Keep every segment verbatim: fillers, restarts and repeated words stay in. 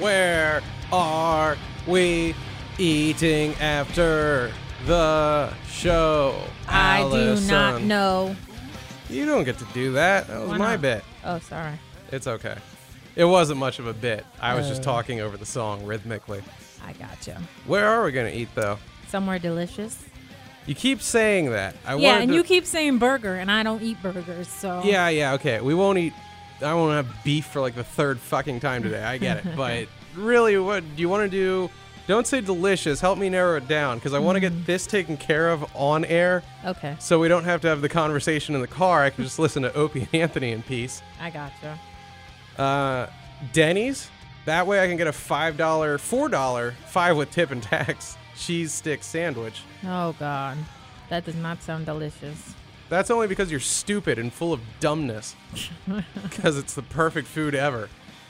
Where are we eating after the show? I Allison? do not know. You don't get to do that. That was Why my not? bit. Oh, sorry. It's okay. It wasn't much of a bit. I was just Oh. talking over the song rhythmically. I gotcha. Where are we going to eat, though? Somewhere delicious. You keep saying that. I yeah, wanted and to- you keep saying burger, and I don't eat burgers, so. Yeah, yeah, okay. We won't eat. I won't have beef for like the third fucking time today. I get it. But really, what do you want to do? Don't say delicious. Help me narrow it down because I want to get this taken care of on air Okay, so we don't have to have the conversation in the car. I can just listen to Opie and Anthony in peace. I gotcha. Uh, Denny's. That way I can get a five dollar, four dollar, five with tip and tax cheese stick sandwich. Oh, God. That does not sound delicious. That's only because you're stupid and full of dumbness. Because it's the perfect food ever.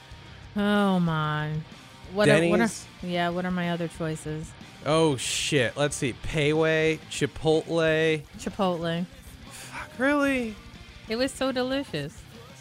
Oh, my. What Are, what are, Denny's. yeah, what are my other choices? Oh, shit. Let's see. Payway, Chipotle. Chipotle. Fuck, really? It was so delicious.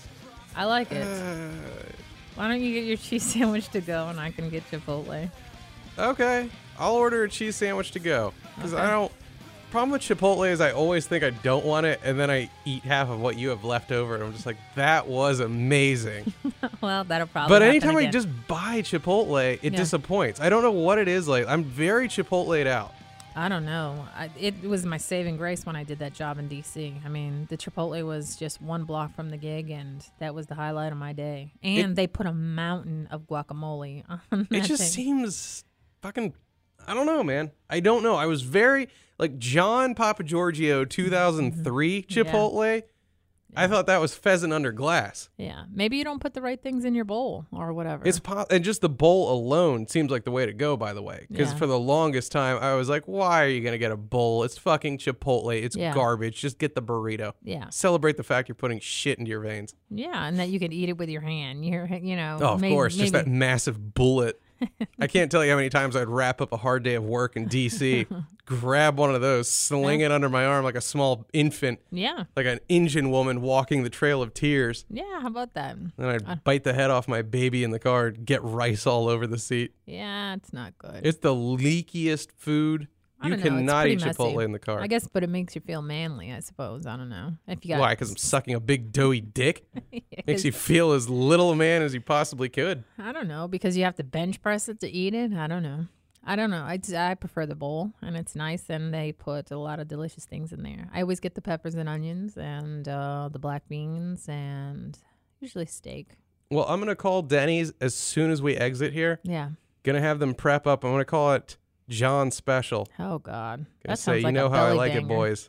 I like it. Uh, Why don't you get your cheese sandwich to go and I can get Chipotle? okay. I'll order a cheese sandwich to go. Because Okay. I don't... Problem with Chipotle is I always think I don't want it, and then I eat half of what you have left over, and I'm just like, that was amazing. Well, that'll probably But happen anytime I again. just buy Chipotle, it Yeah. disappoints. I don't know what it is like. I'm very Chipotle'd out. I don't know. I, it was my saving grace when I did that job in D C. I mean, the Chipotle was just one block from the gig, and that was the highlight of my day. And It- they put a mountain of guacamole on It that just thing. seems fucking... I don't know, man. I don't know. I was very... Like, John Papa Giorgio two thousand three Chipotle, I thought that was pheasant under glass. Yeah, maybe you don't put the right things in your bowl or whatever. It's po- And just the bowl alone seems like the way to go, by the way. Because Yeah. for the longest time, I was like, why are you going to get a bowl? It's fucking Chipotle. It's Yeah. garbage. Just get the burrito. yeah, Celebrate the fact you're putting shit into your veins. yeah, and that you can eat it with your hand. You're, you know. Oh, of may- course. Just that maybe- massive bullet. I can't tell you how many times I'd wrap up a hard day of work in D C, grab one of those, sling it under my arm like a small infant, Yeah, like an Indian woman walking the Trail of Tears. yeah. How about that? Then I'd Uh. bite the head off my baby in the car, get rice all over the seat. Yeah, it's not good. It's the leakiest food. I You don't know, it's cannot pretty eat messy. Chipotle in the car. I guess, but it makes you feel manly, I suppose. I don't know. If you got Why? Because I'm sucking a big doughy dick? Yeah, Makes 'cause- you feel as little a man as you possibly could. I don't know, because you have to bench press it to eat it. I don't know. I don't know. I, I prefer the bowl, and it's nice, and they put a lot of delicious things in there. I always get the peppers and onions and uh, the black beans and usually steak. Well, I'm going to call Denny's as soon as we exit here. Yeah. Going to have them prep up. I'm going to call it John Special. Oh, God. Gonna That say, sounds you like know a how I belly like it, banger. boys.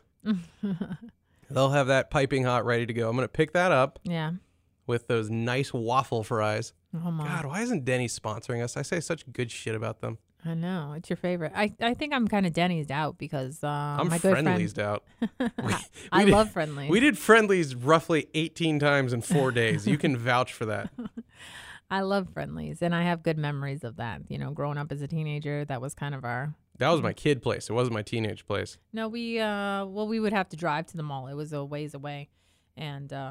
They'll have that piping hot ready to go. I'm going to pick that up Yeah. with those nice waffle fries. Oh, my. God, why isn't Denny's sponsoring us? I say such good shit about them. I know. It's your favorite. I, I think I'm kind of Denny's out because uh, I'm my good friend. Friendly's out. We- I we did- love Friendly's. We did Friendly's roughly eighteen times in four days. You can vouch for that. I love Friendly's, and I have good memories of that. You know, growing up as a teenager, that was kind of our. That was my kid place. It wasn't my teenage place. No, we uh, well, we would have to drive to the mall. It was a ways away, and uh,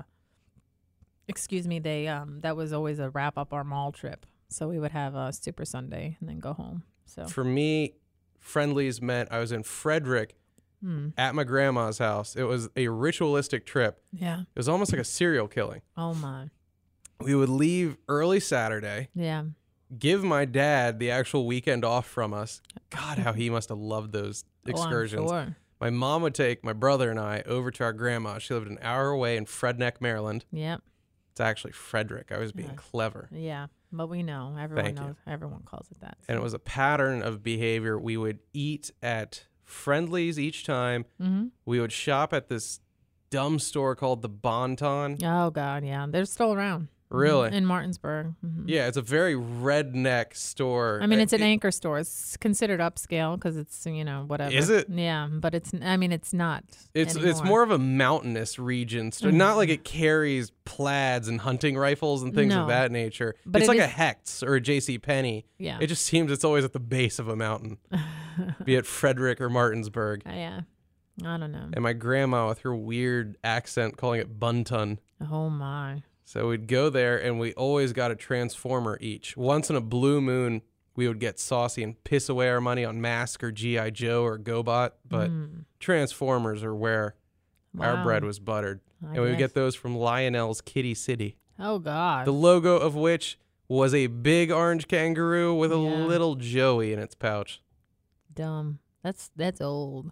excuse me, they um, that was always a wrap up our mall trip. So we would have a Super Sunday and then go home. So For me, Friendly's meant I was in Frederick hmm. at my grandma's house. It was a ritualistic trip. yeah. It was almost like a serial killing. Oh my. We would leave early Saturday, Yeah. give my dad the actual weekend off from us. God, how he must have loved those excursions. Oh, I'm sure. My mom would take my brother and I over to our grandma. She lived an hour away in Fredneck, Maryland. Yep. It's actually Frederick. I was being Yeah. clever. Yeah. But we know everyone Thank you. knows. Everyone calls it that. And it was a pattern of behavior. We would eat at Friendly's each time. Mm-hmm. We would shop at this dumb store called the Bonton. Oh God, yeah, they're still around. Really? Mhm. In Martinsburg. Mhm. Yeah, it's a very redneck store. I mean, it's an It- anchor store. It's considered upscale because it's, you know, whatever. Is it? Yeah, but it's. I mean, it's not. It's it's anymore. more of a mountainous region. So not like it carries plaids and hunting rifles and things No. of that nature. But it's it like a is- Hecht's or a J C Penney. Yeah. It just seems it's always at the base of a mountain, be it Frederick or Martinsburg. Uh, yeah. I don't know. And my grandma with her weird accent calling it Bunton. Oh my. So we'd go there, and we always got a Transformer each. Once in a blue moon, we would get saucy and piss away our money on Mask or G I. Joe or GoBot, but mm. Transformers are where wow. our bread was buttered. I and guess. we would get those from Lionel's Kitty City. Oh, God. The logo of which was a big orange kangaroo with a yeah. little Joey in its pouch. Dumb. That's that's old.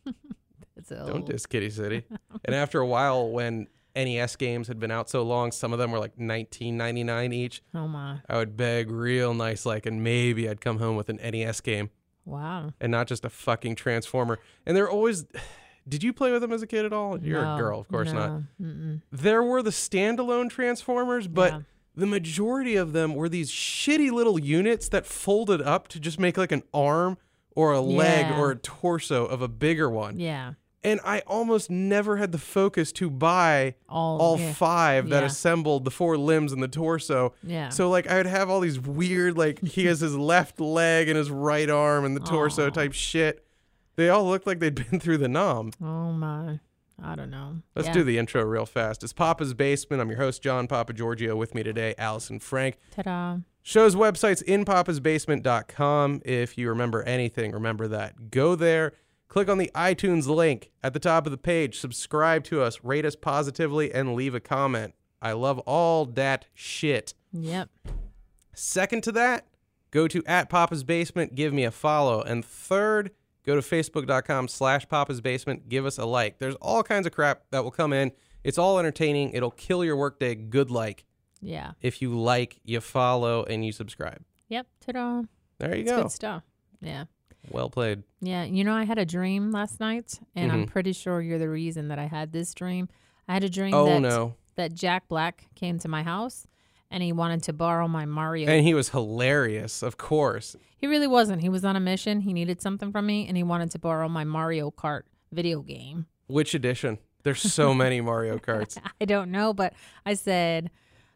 That's old. Don't diss Kitty City. And after a while, when N E S games had been out so long, some of them were like nineteen ninety-nine each. Oh, my. I would beg real nice like, and maybe I'd come home with an N E S game. Wow. And not just a fucking Transformer. And they're always... Did you play with them as a kid at all? You're no, a girl, of course no. not. Mm-mm. There were the standalone Transformers, but yeah. the majority of them were these shitty little units that folded up to just make like an arm or a leg yeah. or a torso of a bigger one. Yeah. And I almost never had the focus to buy all, all yeah. five that yeah. assembled the four limbs and the torso. Yeah. So like I would have all these weird, like he has his left leg and his right arm and the torso Aww. type shit. They all looked like they'd been through the nom. Oh, my. I don't know. Let's yeah. do the intro real fast. It's Papa's Basement. I'm your host, John Papa Giorgio. With me today, Allison Frank. Ta-da. Show's website's in papas basement dot com. If you remember anything, remember that. Go there. Click on the iTunes link at the top of the page. Subscribe to us. Rate us positively and leave a comment. I love all that shit. Yep. Second to that, go to at Papa's Basement. Give me a follow. And third, go to facebook.com slash Papa's Basement. Give us a like. There's all kinds of crap that will come in. It's all entertaining. It'll kill your workday good like. Yeah. If you like, you follow, and you subscribe. Yep. Ta-da. There you it's go. Good stuff. Yeah. Well played. Yeah. You know, I had a dream last night, and mm-hmm. I'm pretty sure you're the reason that I had this dream. I had a dream oh, that, no. that Jack Black came to my house, and he wanted to borrow my Mario. And he was hilarious, of course. He really wasn't. He was on a mission. He needed something from me, and he wanted to borrow my Mario Kart video game. Which edition? There's so many Mario Karts. I don't know, but I said,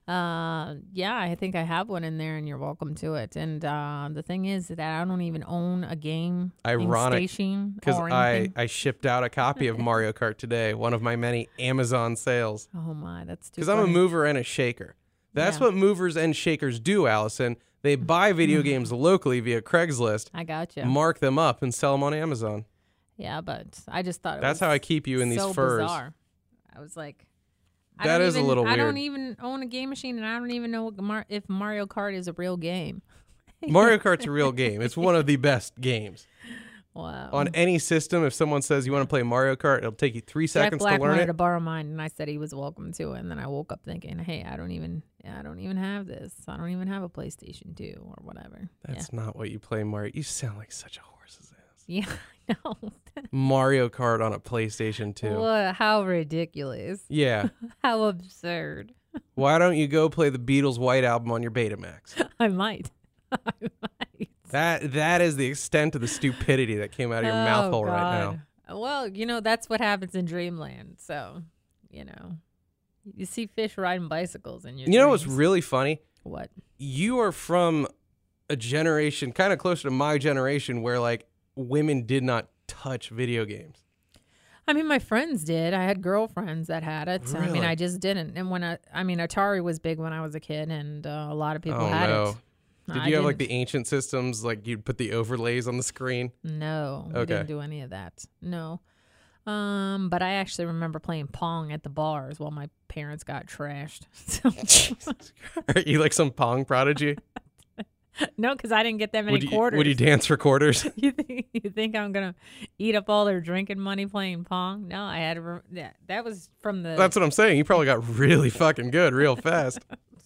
uh, yeah, I think I have one in there, and you're welcome to it. And uh, the thing is that I don't even own a game Ironic, station because I, or I shipped out a copy of Mario Kart today, one of my many Amazon sales. Oh, my, that's too Because I'm a funny. mover and a shaker. That's Yeah. what movers and shakers do, Allison. They buy video games locally via Craigslist, I gotcha. mark them up, and sell them on Amazon. Yeah, but I just thought it That's was how I keep you in these so furs. Bizarre. I was like, I That don't is a even, little I don't weird. even own a game machine, and I don't even know what Mar- if Mario Kart is a real game. Mario Kart's a real game. It's one of the best games. Wow. On any system, if someone says you want to play Mario Kart, it'll take you three Jack seconds Black to learn wanted it. to borrow mine, and I said he was welcome to it. And then I woke up thinking, hey, I don't even, I don't even have this. I don't even have a PlayStation two or whatever. That's not what you play, Mario. You sound like such a horse's ass. Yeah, yeah I know. Mario Kart on a PlayStation two. What? How ridiculous. Yeah. How absurd. Why don't you go play the Beatles' White Album on your Betamax? I might. I might. That That is the extent of the stupidity that came out of your Oh, mouth hole right now. God. Well, you know, that's what happens in Dreamland. So, you know, you see fish riding bicycles in your You know what's dreams. really funny? What? You are from a generation kind of closer to my generation where, like, women did not touch video games. I mean, my friends did. I had girlfriends that had it. I mean, Really? I just didn't. And when I, I mean, Atari was big when I was a kid, and uh, a lot of people Oh, had no. it. Did I you have, like, didn't. the ancient systems? Like, you'd put the overlays on the screen? No, we Okay. didn't do any of that. No. Um, but I actually remember playing Pong at the bars while my parents got trashed. So, Are you like some Pong prodigy? no, because I didn't get that many Would you, quarters. would you dance for quarters? You think you think I'm gonna eat up all their drinking money playing Pong? No, I had to. Re- that that was from the. That's what I'm saying. You probably got really fucking good real fast.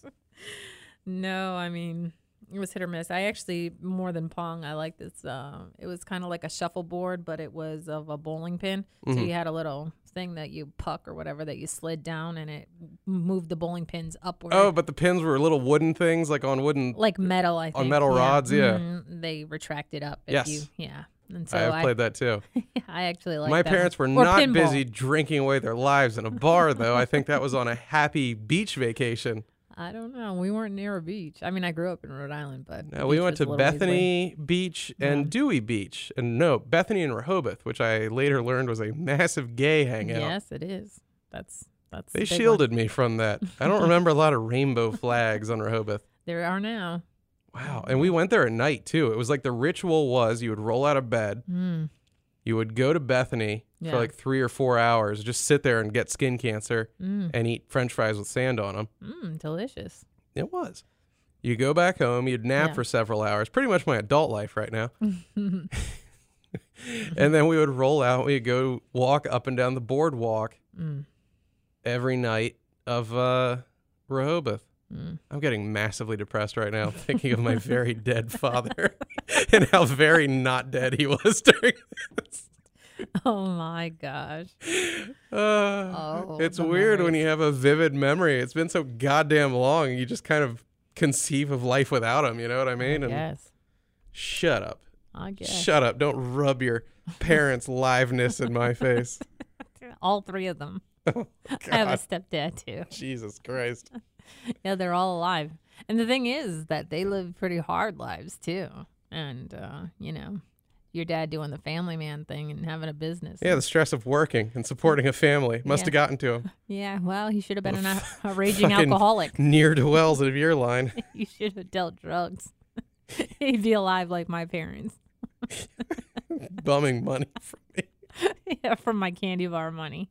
No, I mean it was hit or miss. I actually more than Pong. I like this. Uh, it was kind of like a shuffleboard, but it was of a bowling pin. So Mhm. you had a little thing that you puck or whatever that you slid down, and it moved the bowling pins upward. Oh, but the pins were little wooden things, like on wooden. Like metal, I think. On metal yeah. rods, yeah. Mhm. They retracted up. If Yes. You, yeah. And so I have I, played that too. I actually like My that parents were one. Or not pinball. busy drinking away their lives in a bar, though. I think that was on a happy beach vacation. I don't know. We weren't near a beach. I mean, I grew up in Rhode Island, but the No, we beach went was to a little ways away. Bethany Beach and Yeah. Dewey Beach. And no, Bethany and Rehoboth, which I later learned was a massive gay hangout. Yes, it is. That's That's They the big shielded one. me from that. I don't remember a lot of rainbow flags on Rehoboth. There are now. Wow. And we went there at night, too. It was like the ritual was you would roll out of bed. Mm. You would go to Bethany Yeah. for like three or four hours, just sit there and get skin cancer Mm. and eat French fries with sand on them. Mm, delicious. It was. You go back home, you'd nap Yeah. for several hours, pretty much my adult life right now. And then we would roll out, we'd go walk up and down the boardwalk Mm. every night of uh, Rehoboth. Mm. I'm getting massively depressed right now thinking of my very dead father and how very not dead he was during this. Oh my gosh. Uh, Oh, it's the weird when memories. you have a vivid memory. It's been so goddamn long. You just kind of conceive of life without him. You know what I mean? And Yes. shut up. I guess. Shut up. Don't rub your parents' liveness in my face. All three of them. Oh, I have a God. stepdad too. Jesus Christ. Yeah, they're all alive. And the thing is that they live pretty hard lives too. And uh, you know, your dad doing the family man thing and having a business. Yeah, the stress of working and supporting a family must Yeah. have gotten to him. Yeah, well, he should have been an, a, a raging Fucking alcoholic. Near to wells of your line. You should have dealt drugs. He'd be alive like my parents. Bumming money from me. Yeah, from my candy bar money.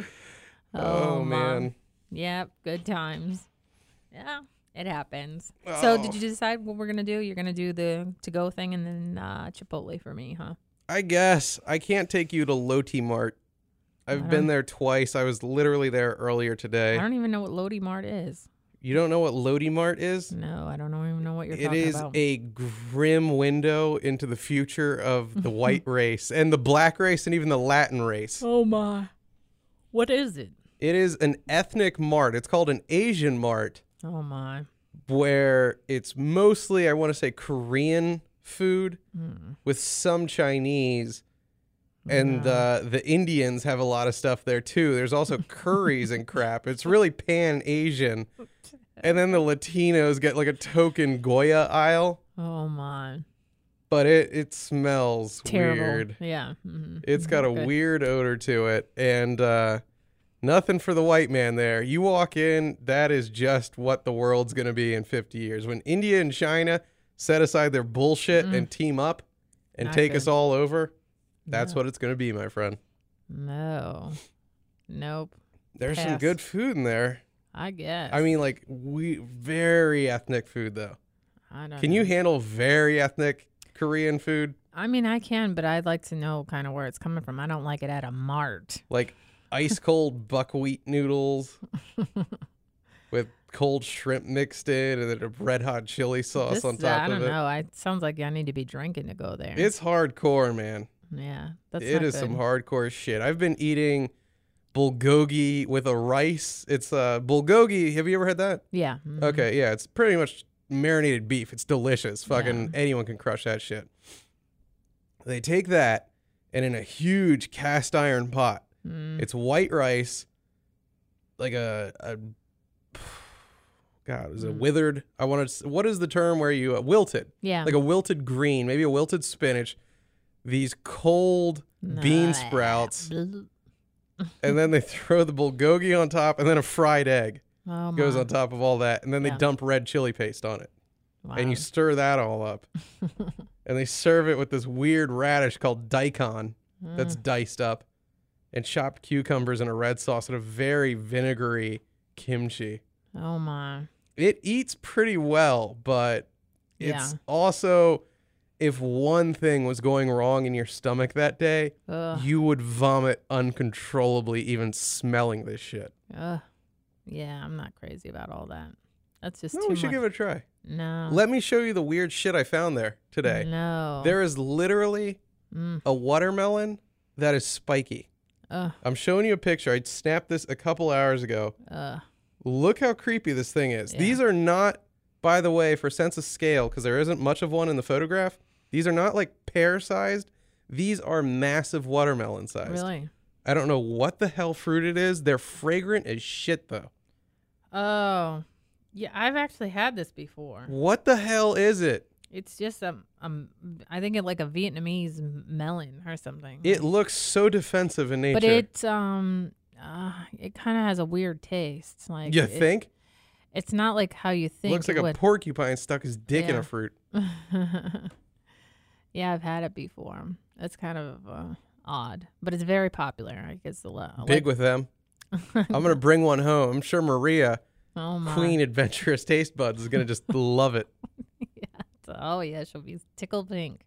Oh, Mom. man. Yep, good times. Yeah, it happens. So, Oh. did you decide what we're gonna do? You're gonna do the to-go thing and then uh, Chipotle for me, huh? I guess I can't take you to Loti Mart. I've I been don't- there twice. I was literally there earlier today. I don't even know what Lodi Mart is. You don't know what Loti Mart is? No, I don't know, even know what you're It talking is about. a grim window into the future of the white race and the black race and even the Latin race. Oh my! What is it? It is an ethnic mart. It's called an Asian mart, Oh my! where it's mostly, I want to say, Korean food Mm. with some Chinese. And Wow. uh, the Indians have a lot of stuff there too. There's also curries and crap. It's really pan-Asian. And then the Latinos get like a token Goya aisle, Oh my! but it, it smells Terrible. weird. Yeah. Mm-hmm. It's got a Okay. weird odor to it. And uh, nothing for the white man there. You walk in, that is just what the world's going to be in fifty years. When India and China set aside their bullshit Mm. and team up and Not take good. us all over, that's No. what it's going to be, my friend. No. Nope. There's some Pass. good food in there. I guess. I mean, like, we very ethnic food, though. I don't Can know. you handle very ethnic Korean food? I mean, I can, but I'd like to know kind of where it's coming from. I don't like it at a mart. Like ice cold buckwheat noodles with cold shrimp mixed in and then a red hot chili sauce This- on top I don't of it. know. I, it sounds like I need to be drinking to go there. It's hardcore, man. yeah, that's It not is good. some hardcore shit. I've been eating bulgogi with a rice. It's uh bulgogi. Have you ever had that? Yeah. mhm. Okay, yeah, it's pretty much marinated beef. It's delicious. Fucking Yeah. anyone can crush that shit. They take that and in a huge cast iron pot, Mm. it's white rice, like a, a God, is it Mm. withered? I wanted. To, what is the term where you uh, wilted? Yeah. Like a wilted green, maybe a wilted spinach. These cold bean Nah. sprouts, Blah. and then they throw the bulgogi on top, and then a fried egg Oh, goes my. on top of all that, and then they Yeah. dump red chili paste on it. Wow. And you stir that all up. And they serve it with this weird radish called daikon that's Mm. diced up and chopped cucumbers in a red sauce and a very vinegary kimchi. Oh my. It eats pretty well, but it's Yeah. also, if one thing was going wrong in your stomach that day, Ugh. you would vomit uncontrollably even smelling this shit. Ugh. Yeah, I'm not crazy about all that. That's just No, too we should much. give it a try. no. Let me show you the weird shit I found there today. No. There is literally Mm. a watermelon that is spiky. Ugh. I'm showing you a picture. I snapped this a couple hours ago. Ugh. Look how creepy this thing is. Yeah. These are not, by the way, for sense of scale, because there isn't much of one in the photograph. These are not like pear-sized. These are massive watermelon sized. Really? I don't know what the hell fruit it is. They're fragrant as shit, though. Oh. Yeah, I've actually had this before. What the hell is it? It's just um um I think it like a Vietnamese melon or something. It looks so defensive in nature. But it um uh, it kind of has a weird taste. Like You it, think? it's not like how you think. Looks like it a would. porcupine stuck his dick in Yeah. a fruit. Yeah, I've had it before. It's kind of uh, odd, but it's very popular. I guess a lot. Big with them. I'm going to bring one home. I'm sure Maria, Oh my. Queen Adventurous Taste Buds, is going to just love it. Yeah. Oh yeah, she'll be tickle pink.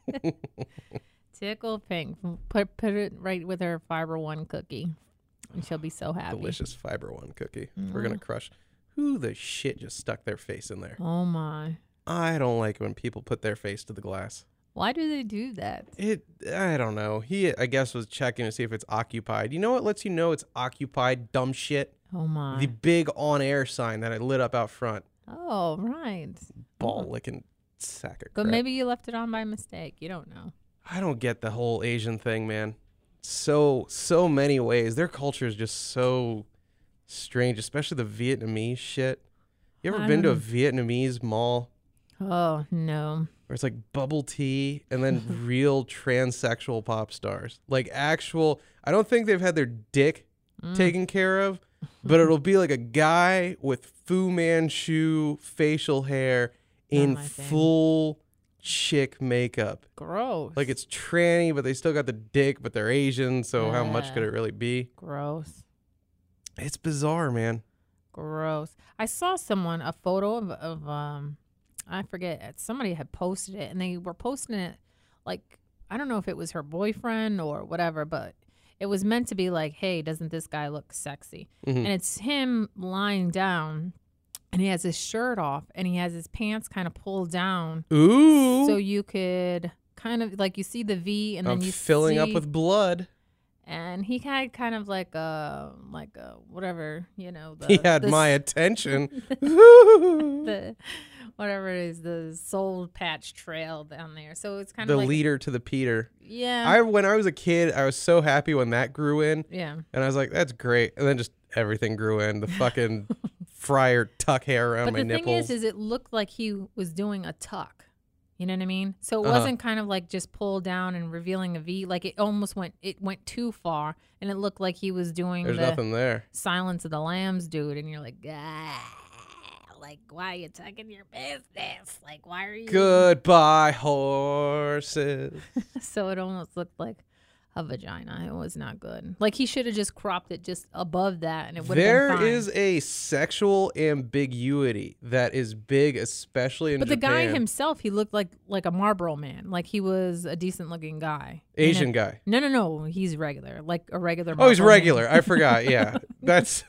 Tickle pink. Put put it right with her Fiber One cookie, and she'll be so happy. Delicious Fiber One cookie. We're going to crush. Who the shit just stuck their face in there? Oh my. I don't like when people put their face to the glass. Why do they do that? It, I don't know. He, I guess, was checking to see if it's occupied. You know what lets you know it's occupied, dumb shit? Oh my. The big on-air sign that I lit up out front. Oh right. Ball-licking sack of But crap. maybe you left it on by mistake. You don't know. I don't get the whole Asian thing, man. So, so many ways. Their culture is just so strange, especially the Vietnamese shit. You ever I been to a don't Vietnamese mall Oh no. where it's like bubble tea and then real transsexual pop stars? Like actual, I don't think they've had their dick Mm. taken care of, but it'll be like a guy with Fu Manchu facial hair in my thing. full chick makeup. Gross. Like it's tranny, but they still got the dick, but they're Asian, so how much could it really be? gross. It's bizarre, man. Gross. I saw someone a photo of, of um I forget, somebody had posted it and they were posting it like I don't know if it was her boyfriend or whatever, but it was meant to be like, hey, doesn't this guy look sexy? Mhm. And it's him lying down and he has his shirt off and he has his pants kind of pulled down Ooh. so you could kind of like you see the V and I'm then you filling up see- with blood. and he had kind of like a like a whatever, you know, the, He had the my s- attention. the whatever it is, the soul patch trail down there. So it's kind The of like leader to the Peter. yeah, I when I was a kid, I was so happy when that grew in, yeah. and I was like, "That's great." And then just everything grew in. The fucking friar tuck hair around But my the nipples. thing is, is it looked like he was doing a tuck. You know what I mean? So it Uh-huh. wasn't kind of like just pulled down and revealing a V. Like it almost went, it went too far, and it looked like he was doing There's the nothing there. Silence of the Lambs, dude. And you're like, ah, like why are you tucking your business? Like why are you? Goodbye, horses. So it almost looked like a vagina. It was not good. Like he should have just cropped it just above that, and it would have There been fine. is a sexual ambiguity that is big, especially in But the guy Japan. himself, he looked like like a Marlboro man. Like he was a decent looking guy. Asian And it- guy. No, no, no. He's regular, like a regular. Oh, he's Marlboro man. regular. I forgot. Yeah, that's.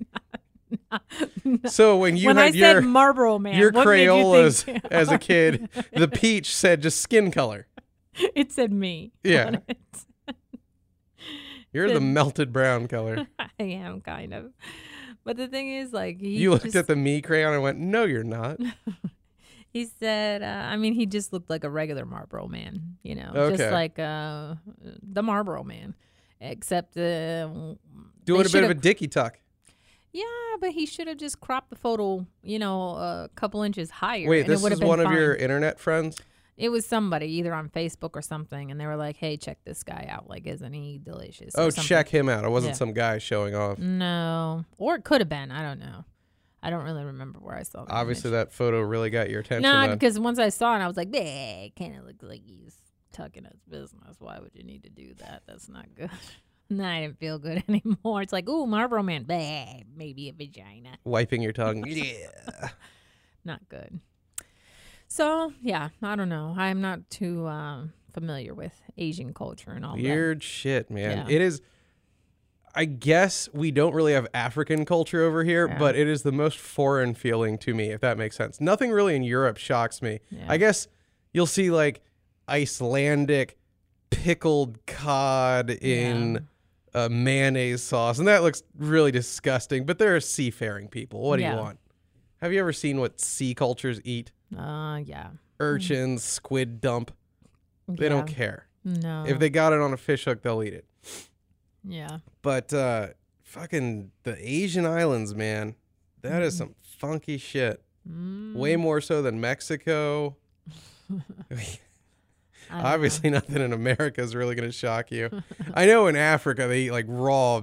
So when you when had I your said Marlboro man, your what made you Crayolas think- as a kid, the peach said just skin color. it said me. Yeah. on it. You're the Said- melted brown color. I am kind of. But the thing is, like he You looked just, at the me crayon and went, "No, you're not." He said, uh, I mean, he just looked like a regular Marlboro man, you know, Okay. just like uh, the Marlboro man, except uh, Doing they a bit of a should've- dicky tuck. Yeah, but he should have just cropped the photo, you know, a couple inches higher. Wait, and this it would is have been one of fine. your internet friends? It was somebody either on Facebook or something, and they were like, "Hey, check this guy out. Like, isn't he delicious?" or Oh, something. check him out. It wasn't Yeah. some guy showing off. No, or it could have been. I don't know. I don't really remember where I saw that. Obviously, image. that photo really got your attention. No, then. because once I saw it, I was like, "Bah, kind of looks like he's tucking his business. Why would you need to do that? That's not good." No, I didn't feel good anymore. It's like, "Ooh, Marlboro Man. Bah, maybe a vagina. Wiping your tongue. Yeah. Not good." So yeah, I don't know. I'm not too um, familiar with Asian culture and all that. Weird shit, man. Yeah. It is. I guess we don't really have African culture over here, Yeah. but it is the most foreign feeling to me, if that makes sense. Nothing really in Europe shocks me. Yeah. I guess you'll see like Icelandic pickled cod in uh, mayonnaise sauce, and that looks really disgusting, but they're seafaring people. What do Yeah. you want? Have you ever seen what sea cultures eat? Uh, yeah. Urchins, squid dump. They don't Yeah. care. No. If they got it on a fish hook, they'll eat it. yeah. But uh, fucking the Asian islands, man, that is some funky shit. Mm, Way more so than Mexico. I don't Obviously, nothing in America is really going to shock you. I know in Africa they eat like raw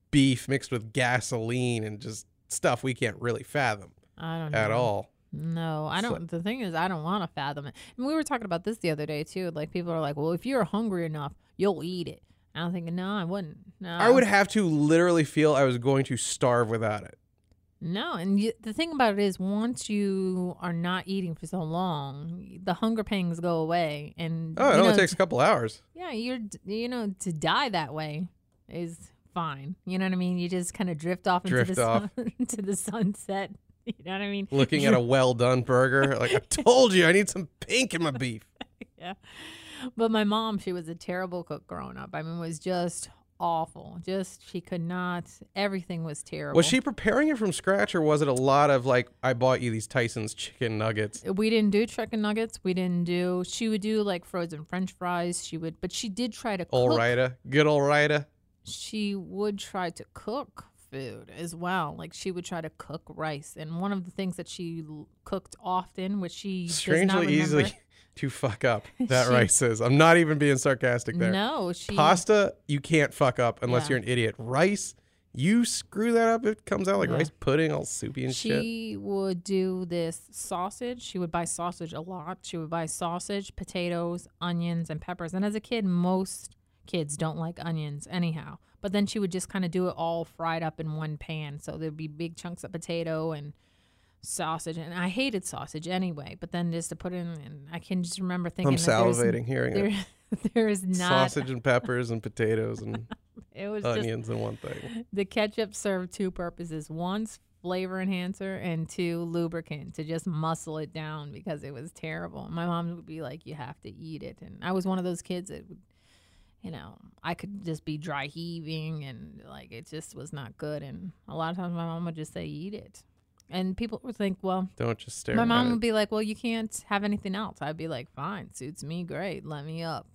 beef mixed with gasoline and just stuff we can't really fathom I don't know. at all. No, I don't. The thing is, I don't want to fathom it. And we were talking about this the other day too. Like people are like, "Well, if you're hungry enough, you'll eat it." And I'm thinking, no, I wouldn't. No, I would have to literally feel I was going to starve without it. No, and you, the thing about it is, once you are not eating for so long, the hunger pangs go away, and Oh, it you only know, takes a couple hours. Yeah, you're you know to die that way is fine. You know what I mean? You just kind of drift off into Drift the off. sun, into the sunset. You know what I mean? Looking at a well done burger, like I told you, I need some pink in my beef. Yeah. But my mom, she was a terrible cook growing up. I mean, was just awful. Just she could not. Everything was terrible. Was she preparing it from scratch, or was it a lot of like, I bought you these Tyson's chicken nuggets? We didn't do chicken nuggets. We didn't do. She would do like frozen French fries. She would, but she did try to cook. All righta, good all righta. She would try to cook food as well. Like she would try to cook rice, and one of the things that she l- cooked often, which she does not Strangely remember, easily to fuck up that She- rice is. I'm not even being sarcastic there. No, she Pasta, you can't fuck up unless Yeah. you're an idiot. Rice, you screw that up, it comes out like Yeah. rice pudding, all soupy and shit. She would do this sausage. She would buy sausage a lot. She would buy sausage, potatoes, onions, and peppers. And as a kid, most kids don't like onions anyhow. But then she would just kind of do it all fried up in one pan. So there'd be big chunks of potato and sausage. And I hated sausage anyway. But then just to put it in, and I can just remember thinking I'm that there's- salivating hearing there, it. there is not. Sausage and peppers and potatoes and It was just onions and one thing. the ketchup served two purposes. One's flavor enhancer and two lubricant to just muscle it down because it was terrible. My mom would be like, you have to eat it. And I was one of those kids that would, you know, I could just be dry heaving and like it just was not good. And a lot of times my mom would just say, eat it. And people would think, well, Don't just stare my at mom it. would be like, well, you can't have anything else. I'd be like, fine, suits me, great, let me up.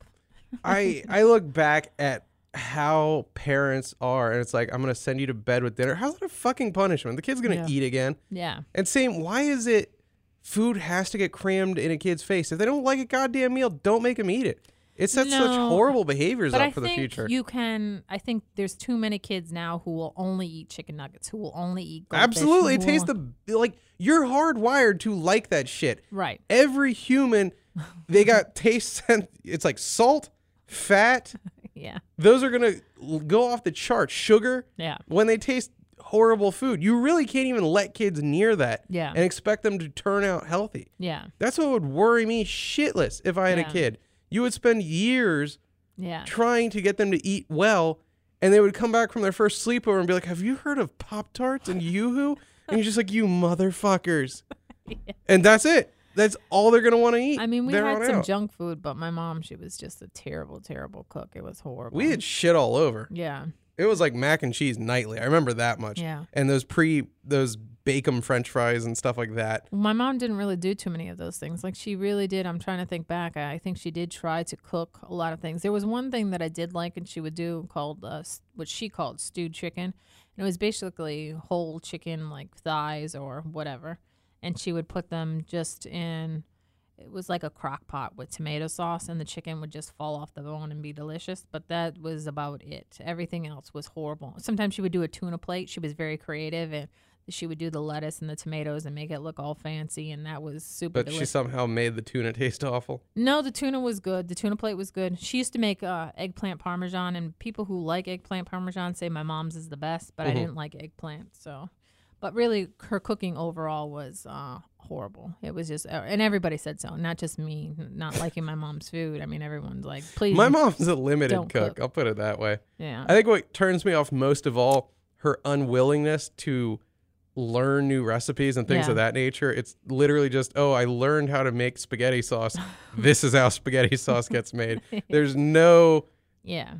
I I look back at how parents are, and it's like, I'm gonna send you to bed with dinner. How's that a fucking punishment? The kid's gonna Yeah. eat again. Yeah. And same, why is it food has to get crammed in a kid's face? If they don't like a goddamn meal, don't make them eat it. It sets such No, horrible behaviors But up I for the think future. you can. I think there's too many kids now who will only eat chicken nuggets, who will only eat goldfish. Absolutely. It who tastes will- the, like, you're hardwired to like that shit. right. Every human, they got taste sen- it's like salt, fat. Yeah, Those are going to go off the chart. Sugar, yeah, when they taste horrible food, you really can't even let kids near that Yeah. and expect them to turn out healthy. yeah, That's what would worry me shitless if I had Yeah. a kid. You would spend years yeah. trying to get them to eat well, and they would come back from their first sleepover and be like, have you heard of Pop-Tarts and Yoo-Hoo? And you're just like, you motherfuckers. And that's it. That's all they're going to want to eat. I mean, we there had on some out. junk food, but my mom, she was just a terrible, terrible cook. It was horrible. We had shit all over. Yeah, It was like mac and cheese nightly. I remember that much. yeah. And those pre, those bacon French fries and stuff like that. My mom didn't really do too many of those things. Like she really did. I'm trying to think back. I I think she did try to cook a lot of things. There was one thing that I did like, and she would do called uh, s- what she called stewed chicken. And it was basically whole chicken, like thighs or whatever. And she would put them just in. It was like a crock pot with tomato sauce, and the chicken would just fall off the bone and be delicious. But that was about it. Everything else was horrible. Sometimes she would do a tuna plate. She was very creative, and she would do the lettuce and the tomatoes and make it look all fancy, and that was super But she delicious. somehow made the tuna taste awful. No, the tuna was good. The tuna plate was good. She used to make uh, eggplant parmesan, and people who like eggplant parmesan say my mom's is the best, but Mhm. I didn't like eggplant. So, but really, her cooking overall was uh, horrible. It was just, uh, and everybody said so, not just me not liking my mom's food. I mean, everyone's like, please. My mom's a limited Don't cook. cook. I'll put it that way. Yeah. I think what turns me off most of all, her unwillingness to learn new recipes and things Yeah. of that nature. It's literally just, oh, I learned how to make spaghetti sauce. This is how spaghetti sauce gets made. There's no Yeah.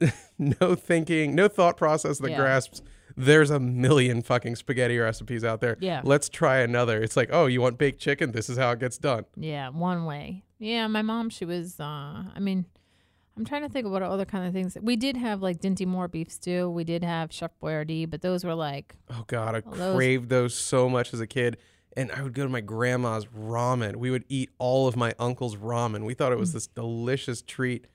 no thinking, no thought process that Yeah. grasps there's a million fucking spaghetti recipes out there. Yeah. Let's try another. It's like, oh, you want baked chicken? This is how it gets done. Yeah. One way. Yeah. My mom, she was, uh, I mean, I'm trying to think of what other kind of things. We did have like Dinty Moore beef stew. We did have Chef Boyardee, but those were like, Oh God, I Well, those- craved those so much as a kid. And I would go to my grandma's ramen. We would eat all of my uncle's ramen. We thought it was Mm. this delicious treat.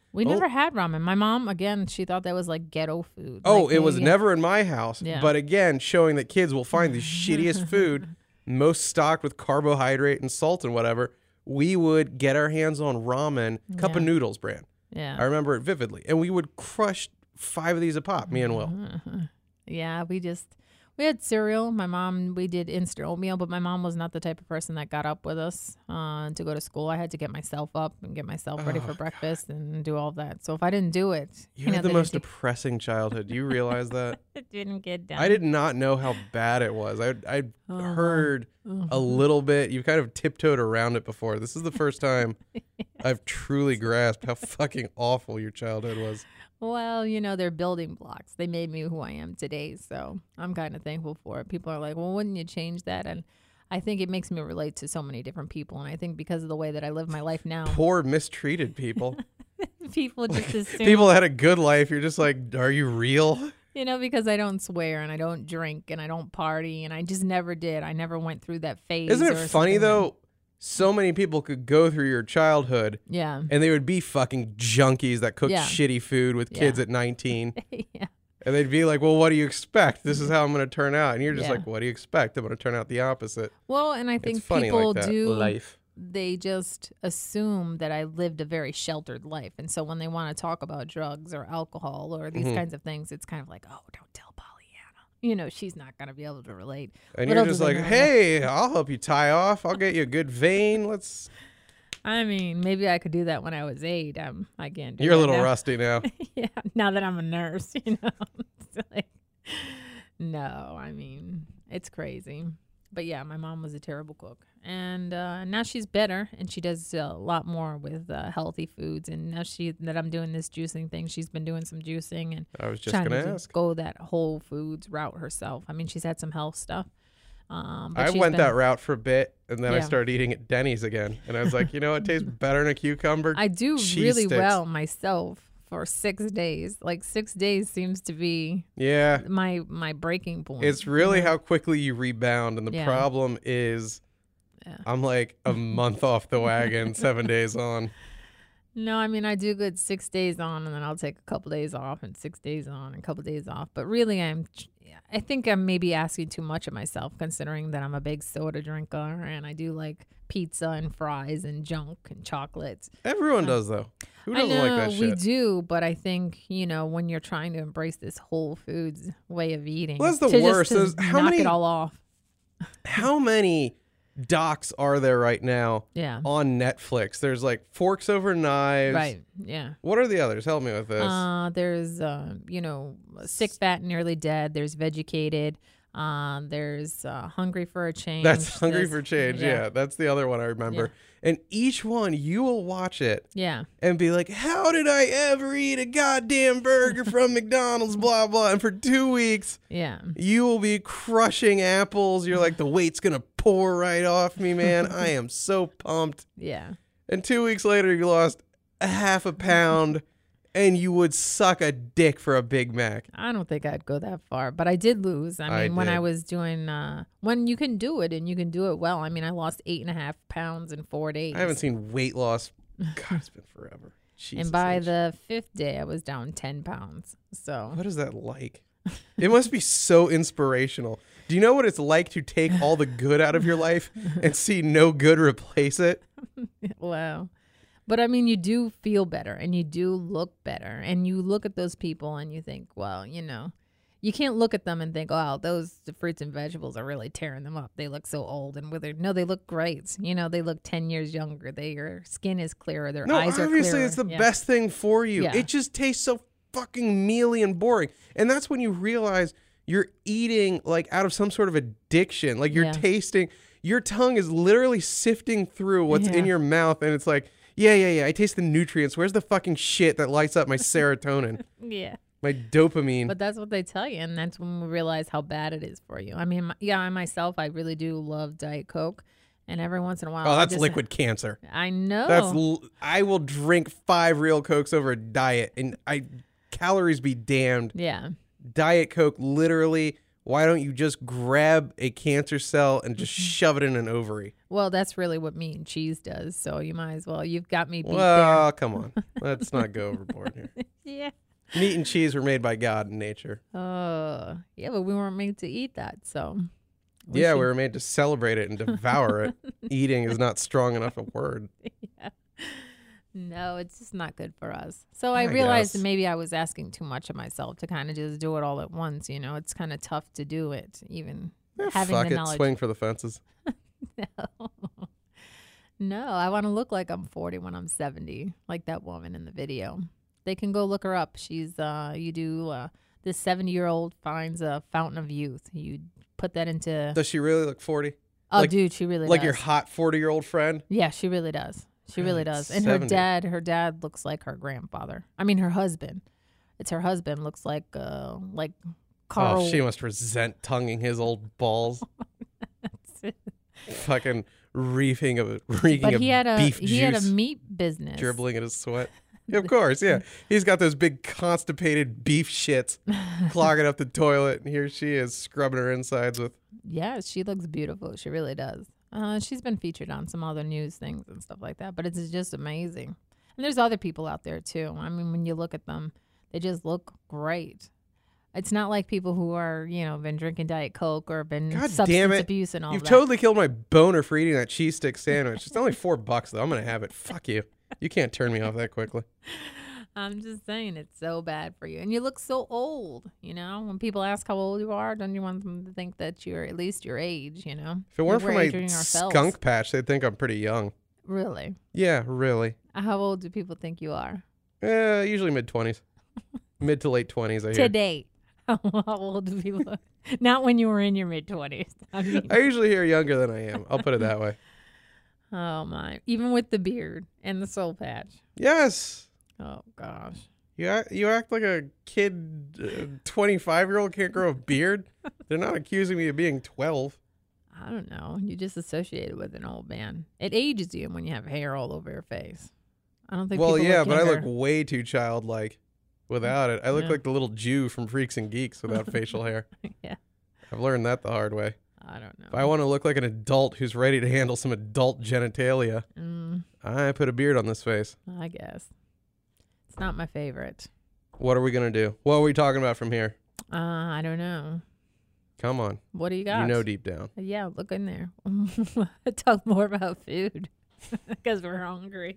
We Oh. never had ramen. My mom, again, she thought that was like ghetto food. Oh, Like, it was they- never in my house. Yeah. But again, showing that kids will find the shittiest food, most stocked with carbohydrate and salt and whatever. We would get our hands on ramen, Cup of Yeah. Noodles brand. Yeah. I remember it vividly. And we would crush five of these a pop, me and Will. Yeah, we just we had cereal. My mom, we did instant oatmeal, but my mom was not the type of person that got up with us uh, to go to school. I had to get myself up and get myself ready for Oh, breakfast and do all of that. So if I didn't do it, You know, had the they most didn't depressing childhood. Do you realize that? do- it didn't get done. I did not know how bad it was. I I Uh-huh. heard a little bit. You kind of tiptoed around it before. This is the first time I've truly grasped how fucking awful your childhood was. Well, you know, they're building blocks. They made me who I am today. So I'm kind of thankful for it. People are like, well, wouldn't you change that? And I think it makes me relate to so many different people. And I think because of the way that I live my life now, Poor mistreated people. people just assume, People that had a good life. You're just like, are you real? you know, because I don't swear and I don't drink and I don't party and I just never did. I never went through that phase. Isn't it or funny something that- though? So many people could go through your childhood Yeah. and they would be fucking junkies that cook Yeah. shitty food with kids Yeah. at nineteen. Yeah. And they'd be like, well, what do you expect? This is how I'm going to turn out. And you're just Yeah. like, what do you expect? I'm going to turn out the opposite. Well, and I It's think funny people like that. do. Life. They just assume that I lived a very sheltered life. And so when they want to talk about drugs or alcohol or these Mhm. kinds of things, it's kind of like, oh, don't tell Pollyanna. You know, she's not going to be able to relate. And Little you're do just they like, know that- hey, I'll help you tie off. I'll get you a good vein. Let's. I mean, maybe I could do that when I was eight. Um, I can't do You're a that little now. rusty now. Yeah, now that I'm a nurse, you know. It's like, no, I mean, it's crazy. But yeah, my mom was a terrible cook. And uh, now she's better and she does a lot more with uh, healthy foods. And now she that I'm doing this juicing thing, she's been doing some juicing and I was just trying going to to just ask. go that whole foods route herself. I mean, she's had some health stuff. Um, but I she's went been- that route for a bit, and then I Yeah. started eating at Denny's again. And I was like, you know what tastes better than a cucumber? I do Cheese really sticks. well myself for six days. Like six days seems to be Yeah. my my breaking point. It's really you know? how quickly you rebound. And the Yeah. problem is Yeah. I'm like a month off the wagon, seven days on. No, I mean I do good six days on, and then I'll take a couple days off, and six days on, and a couple days off. But really, I'm, I think I'm maybe asking too much of myself, considering that I'm a big soda drinker, and I do like pizza and fries and junk and chocolates. Everyone does, though. Who I doesn't know like that we shit? do, but I think you know when you're trying to embrace this whole foods way of eating. Well, that's the to just- worst, to is how knock many- it all off. How many docs are there right now Yeah. on Netflix? There's like Forks Over Knives. Right. Yeah. What are the others? Help me with this. Uh, there's, uh, you know, Sick, Fat, Nearly Dead. There's Vegucated. Uh, there's uh, Hungry for a Change. That's Hungry There's- for Change. Yeah. that's the other one I remember. And each one, you will watch it Yeah. and be like, how did I ever eat a goddamn burger from McDonald's, blah, blah. And for two weeks, Yeah. you will be crushing apples. You're like, the weight's going to pour right off me, man. I am so pumped. Yeah. And two weeks later, you lost a half a pound and you would suck a dick for a Big Mac. I don't think I'd go that far, but I did lose. I I mean, when I did. was doing, uh, when you can do it and you can do it well. I mean, I lost eight and a half pounds in four days. I haven't seen weight loss. God, it's been forever. Jesus And by H. the fifth day, I was down ten pounds. So, What is that like? It must be so inspirational. Do you know what it's like to take all the good out of your life and see no good replace it? wow. But I mean, you do feel better and you do look better. And you look at those people and you think, well, you know, you can't look at them and think, wow, those fruits and vegetables are really tearing them up. They look so old and withered. No, they look great. You know, they look ten years younger. Their skin is clearer. Their No, eyes are obviously clearer. it's the Yeah. best thing for you. Yeah. It just tastes so fucking mealy and boring. And that's when you realize you're eating like out of some sort of addiction. Like you're Yeah. tasting, your tongue is literally sifting through what's Yeah. in your mouth. And it's like, yeah, yeah, yeah. I taste the nutrients. Where's the fucking shit that lights up my serotonin, Yeah. my dopamine? But that's what they tell you. And that's when we realize how bad it is for you. I mean, yeah, I myself, I really do love Diet Coke. And every once in a while, oh, I that's just- liquid cancer. I know. That's l- I will drink five real Cokes over a diet, and I calories be damned. yeah. Diet Coke literally why don't you just grab a cancer cell and just shove it in an ovary? Well, that's really what meat and cheese does. So you might as well. You've got me beat Well, come on. Let's not go overboard here. there. Yeah. Meat and cheese were made by God in nature. Uh, yeah, but we weren't made to eat that. So. We yeah, should... we were made to celebrate it and devour it. Eating is not strong enough a word. Yeah. No, it's just not good for us. So I, I realized guess. that maybe I was asking too much of myself to kind of just do it all at once. You know, it's kind of tough to do it, even Eh, having fuck the it, knowledge. swing for the fences. No. No, I want to look like I'm forty when I'm seventy, like that woman in the video. They can go look her up. She's, uh, you do, uh, this seventy year old finds a fountain of youth. You put that into, Does she really look forty? oh, like- dude, she really Like does. your hot forty year old friend? Yeah, she really does. She really God, does. And her seventy. dad, her dad looks like her grandfather. I mean, her husband. It's her husband looks like, uh, like Carl. Oh, she must resent tonguing his old balls. Fucking reefing of reeking but of he had a beef he juice had a meat business. dribbling in his sweat. Yeah, of course, yeah. He's got those big constipated beef shits clogging up the toilet, and here she is scrubbing her insides with. Yeah, she looks beautiful. She really does. Uh, she's been featured on some other news things and stuff like that, but it's just amazing. And there's other people out there too. I mean, when you look at them, they just look great. It's not like people who are, you know, been drinking Diet Coke or been God substance damn it. abuse and all You've that. totally killed my boner for eating that cheese stick sandwich. It's only four bucks though. I'm gonna have it. Fuck you. You can't turn me off that quickly. I'm just saying it's so bad for you. And you look so old, you know? When people ask how old you are, don't you want them to think that you're at least your age, you know? If it weren't We're for my aging ourselves. skunk patch, they'd think I'm pretty young. Really? Yeah, really. How old do people think you are? Eh, usually mid twenties. Mid to late twenties, I hear. Today. How old do people Not when you were in your mid-twenties. I mean, I usually hear younger than I am. I'll put it that way. oh, my. Even with the beard and the soul patch. Yes. Oh, gosh. You act, you act like a kid, twenty-five-year-old can't grow a beard. They're not accusing me of being twelve. I don't know. You just associate it with an old man. It ages you when you have hair all over your face. I don't think Well, people yeah, look but I look younger. way too childlike without it. I look Yeah. like the little Jew from Freaks and Geeks without facial hair. Yeah. I've learned that the hard way. I don't know. If I want to look like an adult who's ready to handle some adult genitalia, Mm, I put a beard on this face. I guess. It's not my favorite. What are we going to do? What are we talking about from here? Uh, I don't know. Come on. What do you got? You know deep down. Yeah, look in there. Talk more about food because we're hungry.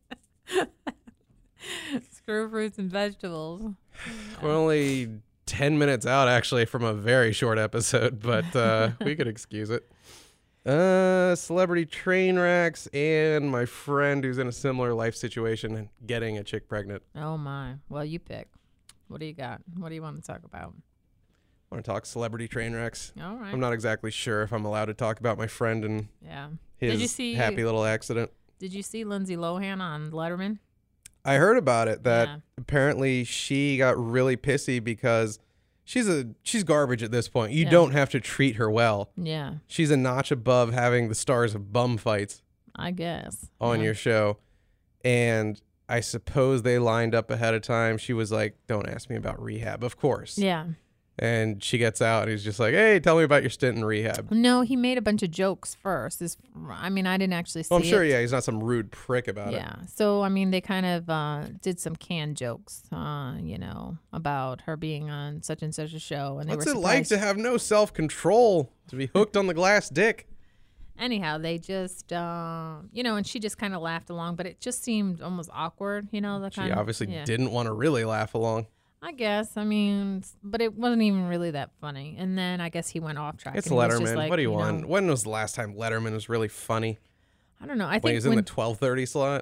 Screw fruits and vegetables. We're only ten minutes out, actually, from a very short episode, but uh, we could excuse it. Uh, celebrity train wrecks and my friend who's in a similar life situation and getting a chick pregnant. Oh my. Well, you pick. What do you got? What do you want to talk about? I want to talk celebrity train wrecks. All right. I'm not exactly sure if I'm allowed to talk about my friend and Yeah. his Did you see- happy little accident. Did you see Lindsay Lohan on Letterman? I heard about it that Yeah. apparently she got really pissy because she's a she's garbage at this point. You Yeah. don't have to treat her well. Yeah, She's a notch above having the stars of bum fights I guess. on Yeah. your show. And I suppose they lined up ahead of time. She was like, "Don't ask me about rehab." Of course. Yeah. And she gets out and he's just like, "Hey, tell me about your stint in rehab." No, he made a bunch of jokes first. This, I mean, I didn't actually see Well, I'm sure, it. yeah, he's not some rude prick about it. Yeah. So, I mean, they kind of uh, did some canned jokes, uh, you know, about her being on such and such a show. And they What's were it like surprised. to have no self-control, to be hooked on the glass dick? Anyhow, they just, uh, you know, and she just kind of laughed along, but it just seemed almost awkward, you know. The She kind of, obviously yeah. didn't want to really laugh along. I guess. I mean, s- but it wasn't even really that funny. And then I guess he went off track. It's and he was just Letterman. like, What do you, know, want? When was the last time Letterman was really funny? I don't know. I When think he was in when, the twelve thirty slot?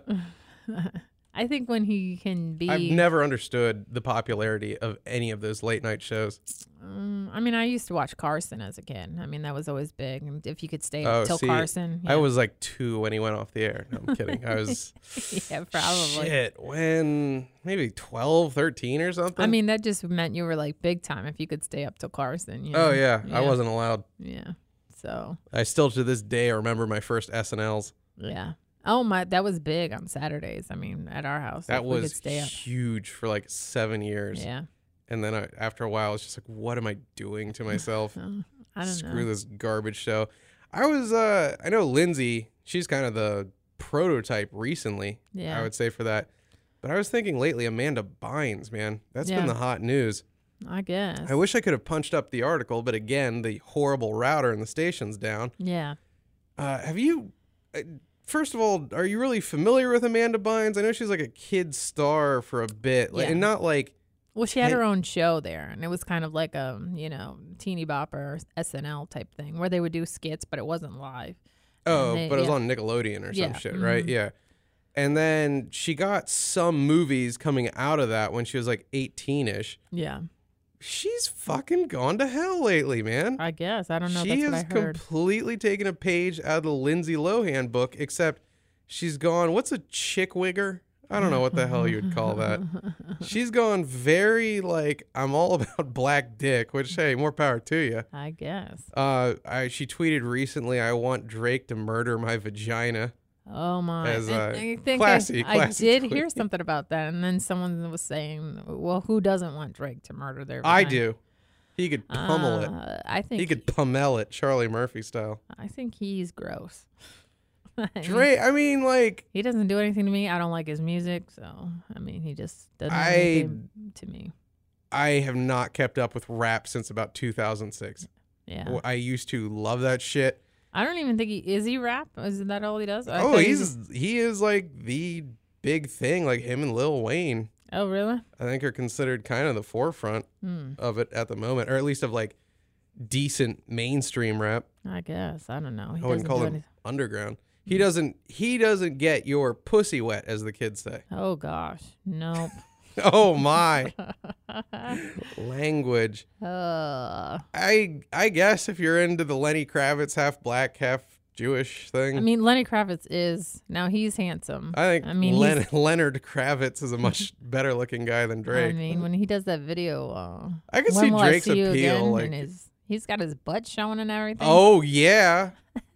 I think when he can be. I've never understood the popularity of any of those late night shows. Um, I mean, I used to watch Carson as a kid. I mean, that was always big. And if you could stay Oh, up till see, Carson, I yeah. was like two when he went off the air. No, I'm kidding. I was yeah, probably. shit when maybe twelve, thirteen or something. I mean, that just meant you were like big time if you could stay up till Carson. You oh know? yeah, I wasn't allowed. Yeah. So I still to this day remember my first S N Ls. yeah. Oh my, that was big on Saturdays. I mean, at our house, That if we could was stay up. huge for like seven years. Yeah. And then I, after a while, it's just like, what am I doing to myself? Oh, I don't Screw know. this garbage show. I was, uh, I know Lindsay, she's kind of the prototype recently, Yeah. I would say, for that. But I was thinking lately, Amanda Bynes, man. That's Yeah. been the hot news. I guess. I wish I could have punched up the article, but again, the horrible router in the station's down. Yeah. Uh, have you, uh, first of all, are you really familiar with Amanda Bynes? I know she's like a kid star for a bit, like, Yeah. and not like, Well, she had Hey- her own show there, and it was kind of like a, you know, teeny bopper S N L type thing where they would do skits, but it wasn't live. oh, they- but it was yeah. on Nickelodeon or some Yeah, shit, right? mhm. Yeah. And then she got some movies coming out of that when she was like eighteen-ish. Yeah. She's fucking gone to hell lately, man. I guess. I don't know. She That's has what I heard. completely taken a page out of the Lindsay Lohan book, except she's gone, what's a chick wigger? I don't know what the hell you would call that. She's gone very like, I'm all about black dick, which, hey, more power to you. I guess. Uh, I, she tweeted recently, I want Drake to murder my vagina. Oh my! As, And uh, I think classy- I, classy I did tweet. hear something about that, and then someone was saying, "Well, who doesn't want Drake to murder their?" I vagina?" do. He could pummel it. Uh, I think He could pummel it, Charlie Murphy style. I think he's gross. I mean, Drake, I mean, like, He doesn't do anything to me. I don't like his music, so I mean, he just doesn't do I- anything to me. I have not kept up with rap since about two thousand six. Yeah, I used to love that shit. I don't even think he is he rap. Is that all he does? I Oh, thought he he's just- he is like the big thing. Like him and Lil Wayne, oh really? I think are considered kind of the forefront Hmm. of it at the moment, or at least of like decent mainstream rap. I guess I don't know. He I wouldn't doesn't call do him anything. underground. He doesn't he doesn't get your pussy wet, as the kids say. Oh gosh, nope. Oh my language. uh, I I guess if you're into the Lenny Kravitz half black half Jewish thing, I mean, Lenny Kravitz is now he's handsome. I think I mean, Len- he's- Leonard Kravitz is a much better looking guy than Drake. I mean, when he does that video, uh, I can when see will Drake's I see you appeal, again? like- and his, he's got his butt showing and everything. Oh yeah,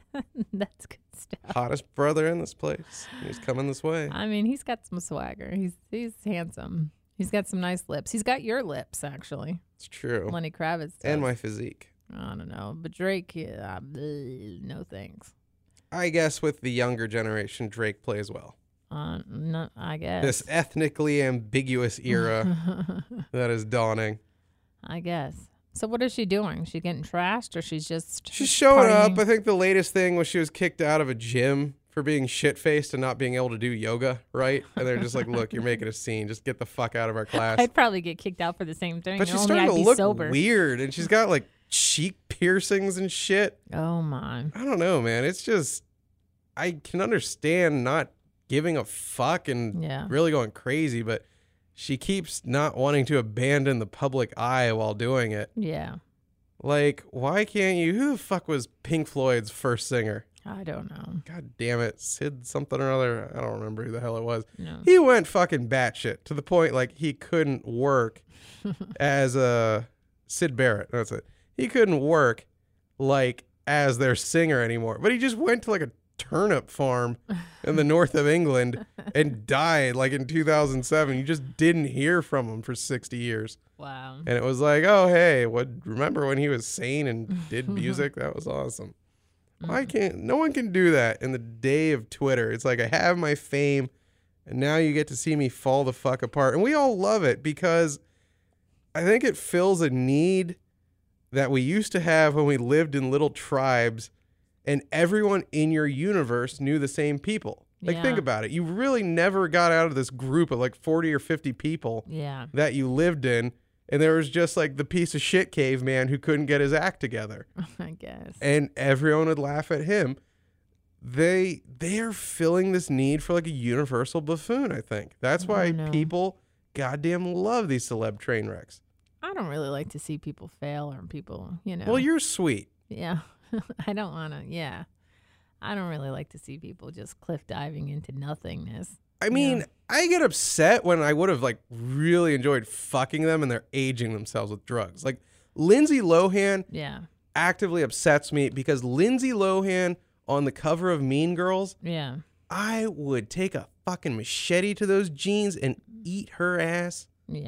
That's good stuff. hottest brother in this place. He's coming this way. I mean, he's got some swagger. He's he's handsome. He's got some nice lips. He's got your lips, actually. It's true. Lenny Kravitz does. And my physique. I don't know, but Drake, yeah, uh, bleh, no thanks. I guess with the younger generation, Drake plays well. Uh, no, I guess. This ethnically ambiguous era that is dawning. I guess. So what is she doing? She getting trashed, or she's just She's showing up. partying? I think the latest thing was she was kicked out of a gym for being shit-faced and not being able to do yoga, right? And they're just like, look, you're making a scene. Just get the fuck out of our class. I'd probably get kicked out for the same thing. But she's Only starting I'd to be look sober. weird, and she's got like cheek piercings and shit. Oh my. I don't know, man. It's just, I can understand not giving a fuck and Yeah. really going crazy, but she keeps not wanting to abandon the public eye while doing it. Yeah. Like, why can't you? Who the fuck was Pink Floyd's first singer? I don't know. God damn it. Sid something or other. I don't remember who the hell it was. No. He went fucking batshit to the point like he couldn't work as a Sid Barrett. That's it. He couldn't work like as their singer anymore. But he just went to like a turnip farm in the north of England and died like in two thousand seven. You just didn't hear from him for sixty years. Wow. And it was like, oh, hey, what? Remember when he was sane and did music? That was awesome. Why can't no one can do that in the day of Twitter? It's like I have my fame, and now you get to see me fall the fuck apart, and we all love it because I think it fills a need that we used to have when we lived in little tribes, and everyone in your universe knew the same people. Like, Yeah. think about it. You really never got out of this group of like forty or fifty people Yeah. that you lived in, and there was just like the piece of shit caveman who couldn't get his act together, I guess. and everyone would laugh at him. They they are filling this need for like a universal buffoon. I think that's why I know. people goddamn love these celeb train wrecks. I don't really like to see people fail or people, you know. Well, you're sweet. Yeah. I don't want to. Yeah. I don't really like to see people just cliff diving into nothingness. I mean, Yeah. I get upset when I would have like really enjoyed fucking them and they're aging themselves with drugs. Like Lindsay Lohan Yeah. actively upsets me because Lindsay Lohan on the cover of Mean Girls, Yeah. I would take a fucking machete to those jeans and eat her ass. Yeah.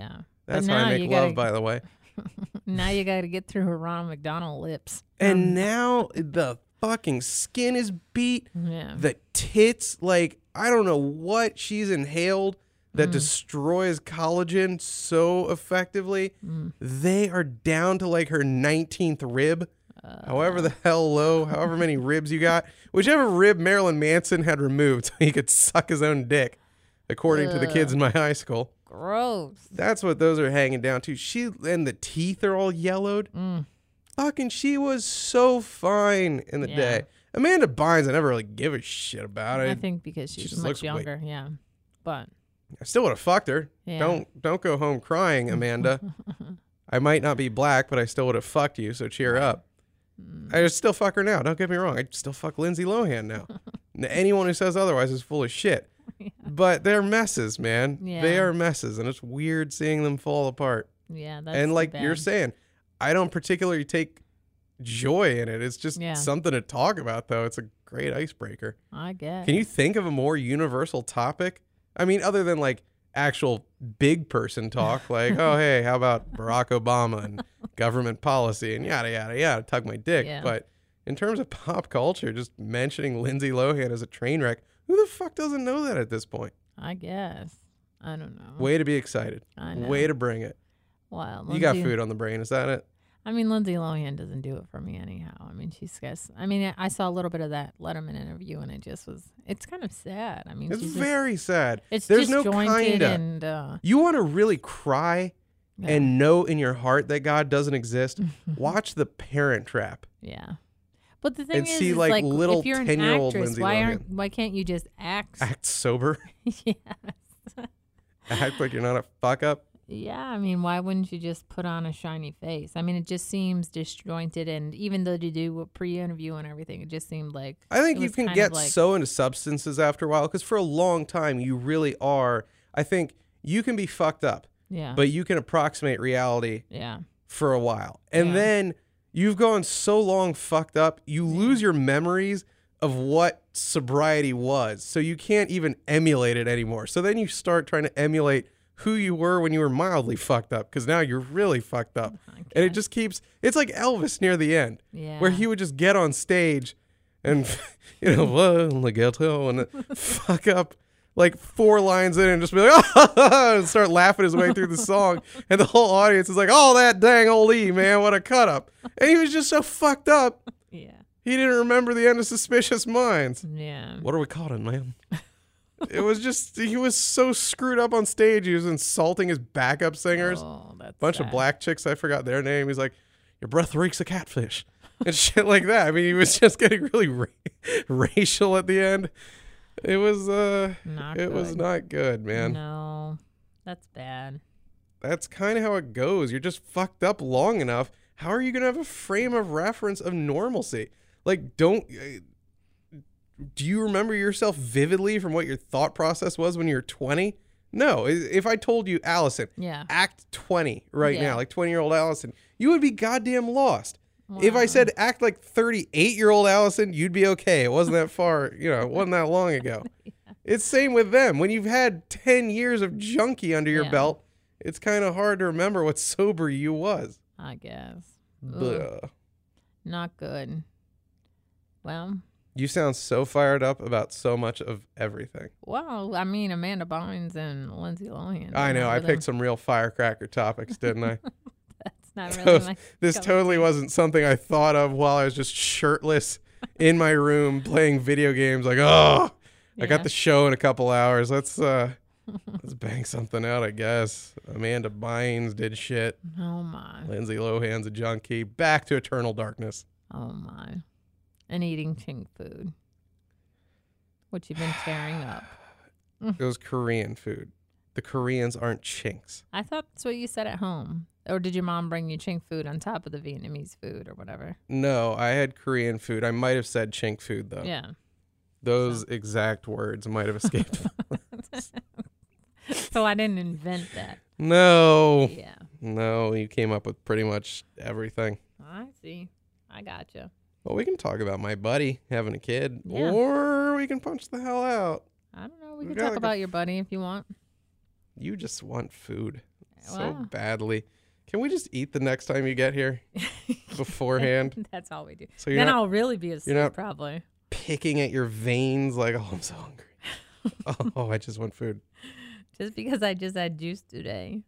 That's But how I now make you love, gotta- by the way. Now you got to get through her Ronald McDonald lips. And Um, now the fucking skin is beat. yeah. The tits, like, I don't know what she's inhaled that Mm. destroys collagen so effectively. Mm. They are down to like her nineteenth rib. Uh, However the hell low, however many ribs you got. Whichever rib Marilyn Manson had removed so he could suck his own dick, according to the kids in my high school. Gross. That's what those are hanging down to. She and the teeth are all yellowed. Mm. Fucking, she was so fine in the Yeah. day. Amanda Bynes, I never really give a shit about I it. think because she she's just much looks way- younger. Yeah. But I still would have fucked her. yeah. Don't don't go home crying, Amanda. I might not be black, but I still would have fucked you. So cheer up. Mm. I just still fuck her now. Don't get me wrong. I still fuck Lindsay Lohan now. N- Anyone who says otherwise is full of shit. Yeah. But they're messes, man. They Yeah. are messes, and it's weird seeing them fall apart. Yeah. That's and too like bad. you're saying, I don't particularly take joy in it. It's just Yeah. something to talk about, though. It's a great icebreaker. I guess. Can you think of a more universal topic? I mean, other than like actual big person talk, like, oh, hey, how about Barack Obama and government policy and yada, yada, yada, tug my dick. Yeah. But in terms of pop culture, just mentioning Lindsay Lohan as a train wreck, who the fuck doesn't know that at this point? I guess. I don't know. Way to be excited. I know. Way to bring it. Wow. You got Lindsay- food on the brain. Is that it? I mean, Lindsay Lohan doesn't do it for me anyhow. I mean, she's guess. I mean, I saw a little bit of that Letterman interview, and it just was. It's kind of sad. I mean, It's she's very sad. Just, it's There's no disjointed kinda. and. Uh, You want to really cry yeah. and know in your heart that God doesn't exist? Watch The Parent Trap. yeah. But the thing And is, see, is like, like, little if you're an ten-year-old actress, Lindsay why Lohan. aren't? Why can't you just act? Act sober. yeah. Act like you're not a fuck up. Yeah, I mean, why wouldn't you just put on a shiny face? I mean, it just seems disjointed, and even though you do a pre-interview and everything, it just seemed like I think it you was can kind get of like, so into substances after a while because for a long time you really are. I think you can be fucked up, yeah, but you can approximate reality yeah, for a while. And Yeah. then you've gone so long fucked up, you lose your memories of what sobriety was. So you can't even emulate it anymore. So then you start trying to emulate who you were when you were mildly fucked up because now you're really fucked up. And it just keeps, it's like Elvis near the end yeah, where he would just get on stage and, you know, well, the ghetto and fuck up like four lines in and just be like, oh, and start laughing his way through the song. And the whole audience is like, oh, that dang old E, man, what a cut up. And he was just so fucked up. yeah, He didn't remember the end of Suspicious Minds. yeah. What are we calling him, man? It was just, he was so screwed up on stage. He was insulting his backup singers. Oh, that's Bunch of sad. black chicks, I forgot their name. He's like, your breath reeks of catfish. And shit like that. I mean, he was just getting really ra- racial at the end. It was, uh, Not it was good. not good, man. No, that's bad. That's kind of how it goes. You're just fucked up long enough. How are you going to have a frame of reference of normalcy? Like, don't, uh, do you remember yourself vividly from what your thought process was when you were twenty? No. I- If I told you, Allison, Yeah. act twenty right Yeah. now, like twenty-year-old Allison, you would be goddamn lost. If I Wow. said act like thirty-eight-year-old Allison, you'd be okay. It wasn't that far, you know, it wasn't that long ago. It's same with them. When you've had ten years of junkie under your Yeah. belt, it's kind of hard to remember what sober you was. I guess. Ugh, Bleh. not good. Well, You sound so fired up about so much of everything. well, I mean, Amanda Bynes and Lindsay Lohan. I know. I whatever. picked some real firecracker topics, didn't I? That's not So, really my. This cup of totally tea. wasn't something I thought of while I was just shirtless in my room playing video games. Like, oh, I got Yeah. the show in a couple hours. Let's uh, let's bang something out, I guess. Amanda Bynes did shit. Oh my. Lindsay Lohan's a junkie. Back to Eternal Darkness. Oh my. And eating chink food, which you've been tearing up. It was Korean food. The Koreans aren't chinks. I thought that's what you said at home. Or did your mom bring you chink food on top of the Vietnamese food or whatever? No, I had Korean food. I might have said chink food, though. Yeah. Those exact words might have escaped. So I didn't invent that. No. Yeah. No, you came up with pretty much everything. I see. I gotcha. Well, we can talk about my buddy having a kid, Yeah. or we can punch the hell out. I don't know. We We can got talk like a- about your buddy if you want. You just want food. so Wow. badly. Can we just eat the next time you get here beforehand? That's all we do. So you're Then not I'll really be asleep, not- probably. picking at your veins like, oh, I'm so hungry. Oh, I just want food. Just because I just had juice today.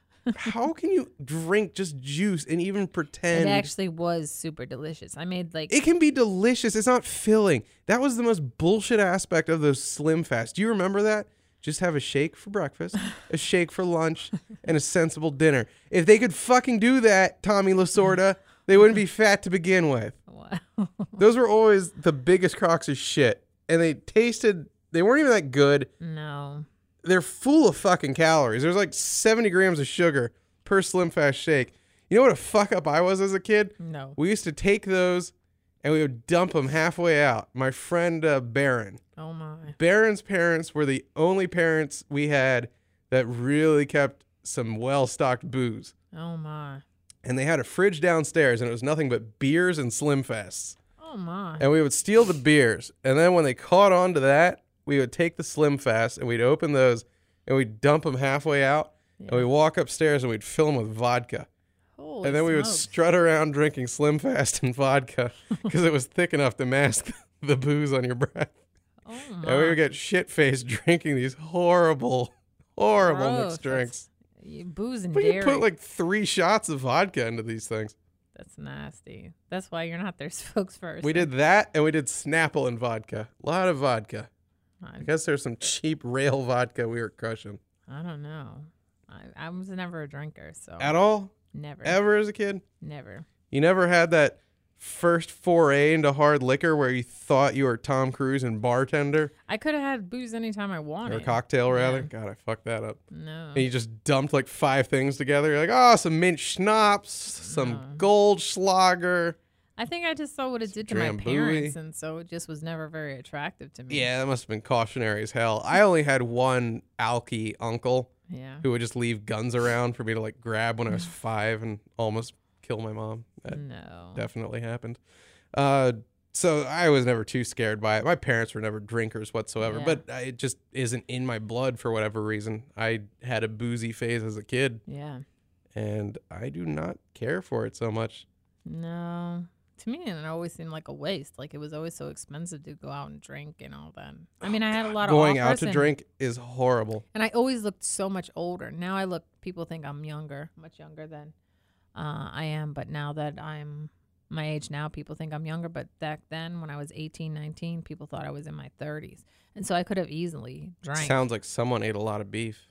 How can you drink just juice and even pretend? It actually was super delicious. I made like It can be delicious. It's not filling. That was the most bullshit aspect of those Slim Fast. Do you remember that? Just have a shake for breakfast, a shake for lunch, and a sensible dinner. If they could fucking do that, Tommy Lasorda, they wouldn't be fat to begin with. wow. Those were always the biggest crocks of shit. And they tasted, they weren't even that good. No. They're full of fucking calories. There's like seventy grams of sugar per Slim Fast shake. You know what a fuck up I was as a kid? No. We used to take those and we would dump them halfway out. My friend uh, Baron. Oh my. Baron's parents were the only parents we had that really kept some well-stocked booze. Oh my. And they had a fridge downstairs and it was nothing but beers and Slim Fasts. Oh my. And we would steal the beers. And then when they caught on to that, we would take the Slim Fast and we'd open those and we'd dump them halfway out. Yeah. And we'd walk upstairs and we'd fill them with vodka. Holy And then we would smokes. strut around drinking Slim Fast and vodka because it was thick enough to mask the booze on your breath. Oh And my. we would get shit-faced drinking these horrible, horrible Gross. mixed drinks. You booze and But dairy. you put like three shots of vodka into these things. That's nasty. That's why you're not their spokesperson. We did that and we did Snapple and vodka. A lot of vodka. I, I guess there's some cheap rail vodka we were crushing. I don't know. I, I was never a drinker, so At all? never, Ever as a kid? never. You never had that first foray into hard liquor where you thought you were Tom Cruise and bartender? I could have had booze anytime I wanted. Or a cocktail, rather? Yeah. God, I fucked that up. No. And you just dumped like five things together. You're like, oh, some mint schnapps, some No. Goldschlager. I think I just saw what it did to my Drambuie. parents, and so it just was never very attractive to me. Yeah, that must have been cautionary as hell. I only had one alky uncle Yeah. who would just leave guns around for me to like grab when I was five and almost kill my mom. That No. definitely happened. Uh, so I was never too scared by it. My parents were never drinkers whatsoever, Yeah. but I- it just isn't in my blood for whatever reason. I had a boozy phase as a kid, Yeah. and I do not care for it so much. No. To me, it always seemed like a waste. Like it was always so expensive to go out and drink and all that. I mean, I had a lot of Going out offers to and- drink is horrible. And I always looked so much older. Now I look, people think I'm younger, much younger than uh, I am. But now that I'm my age now, people think I'm younger. But back then, when I was eighteen, nineteen, people thought I was in my thirties. And so I could have easily drank. Sounds like someone ate a lot of beef.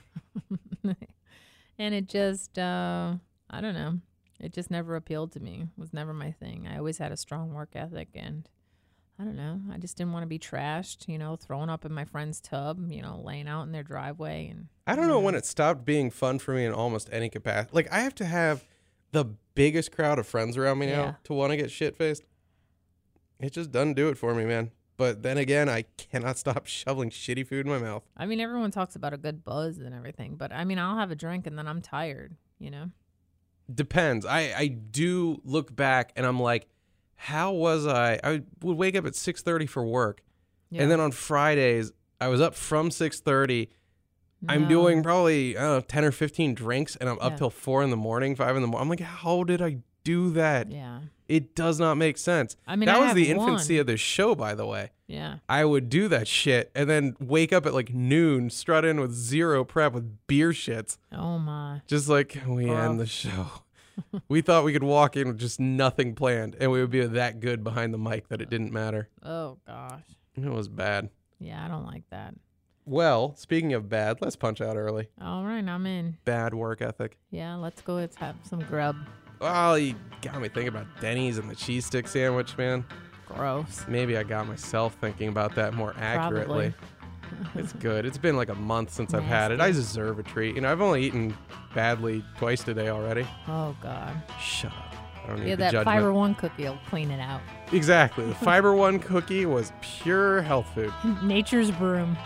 And it just, uh, I don't know. It just never appealed to me. It was never my thing. I always had a strong work ethic, and I don't know. I just didn't want to be trashed, you know, thrown up in my friend's tub, you know, laying out in their driveway. And I don't know when it stopped being fun for me in almost any capacity. Like, I have to have the biggest crowd of friends around me now Yeah. to want to get shit-faced. It just doesn't do it for me, man. But then again, I cannot stop shoveling shitty food in my mouth. I mean, everyone talks about a good buzz and everything, but I mean, I'll have a drink and then I'm tired, you know? Depends. I, I do look back and I'm like, how was I? I would wake up at six thirty for work. Yeah. And then on Fridays, I was up from six thirty. I'm No. doing probably, I don't know, ten or fifteen drinks, and I'm up Yeah. till four in the morning, five in the morning. I'm like, how did I do that? Yeah. It does not make sense. I mean, that I was have the infancy one. of this show, by the way. Yeah. I would do that shit and then wake up at like noon, strut in with zero prep with beer shits. Oh, my. Just like, we Gross. end the show. We thought we could walk in with just nothing planned, and we would be that good behind the mic that it didn't matter. Oh, gosh. It was bad. Yeah, I don't like that. Well, speaking of bad, let's punch out early. All right, I'm in. Bad work ethic. Yeah, let's go. Let's have some grub. Oh, you got me thinking about Denny's and the cheese stick sandwich, man. Gross. Maybe I got myself thinking about that more accurately. It's good. It's been like a month since I've had it. I Nasty. deserve a treat. You know, I've only eaten badly twice today already. Oh, God. Shut up. I don't need Yeah, the that judgment. Fiber One cookie will clean it out. Exactly. The Fiber One cookie was pure health food. Nature's broom.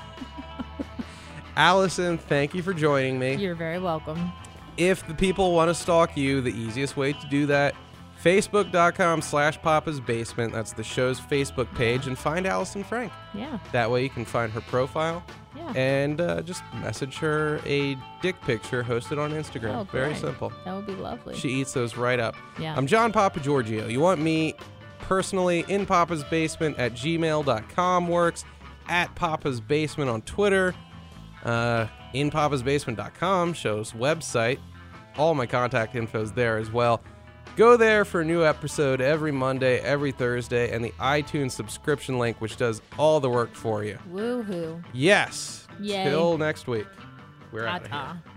Allison, thank you for joining me. You're very welcome. If the people want to stalk you, the easiest way to do that, Facebook.com slash Papa's Basement. That's the show's Facebook page. And find Allison Frank. Yeah. That way you can find her profile. Yeah. And uh, just message her a dick picture hosted on Instagram. Oh, Very great. simple. That would be lovely. She eats those right up. Yeah. I'm John Papa Giorgio. You want me personally in Papa's Basement at gmail dot com works. At Papa's Basement on Twitter. Uh, in papas basement dot com shows website. All my contact info's there as well. Go there for a new episode every Monday, every Thursday, and the iTunes subscription link, which does all the work for you. Woohoo. Yes. Yay. Till next week. We're out of Ta-ta. here.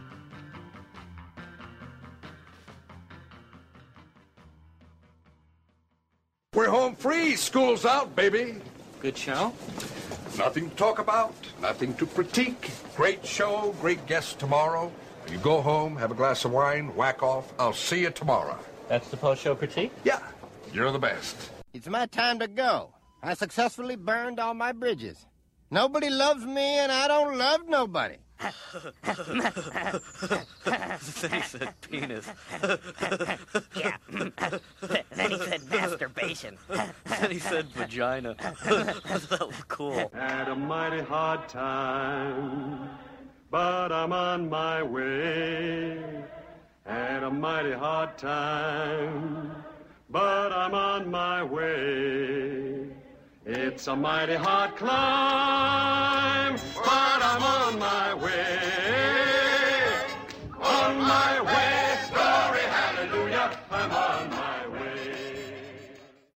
We're home free. School's out, baby. Good show? Nothing to talk about, nothing to critique. Great show, great guests tomorrow. You go home, have a glass of wine, whack off. I'll see you tomorrow. That's the post-show critique? Yeah, you're the best. It's my time to go. I successfully burned all my bridges. Nobody loves me, and I don't love nobody. Then he said penis. Yeah. Then he said masturbation. Then he said vagina. That was cool. Had a mighty hard time, but I'm on my way. Had a mighty hard time, but I'm on my way. It's a mighty hard climb.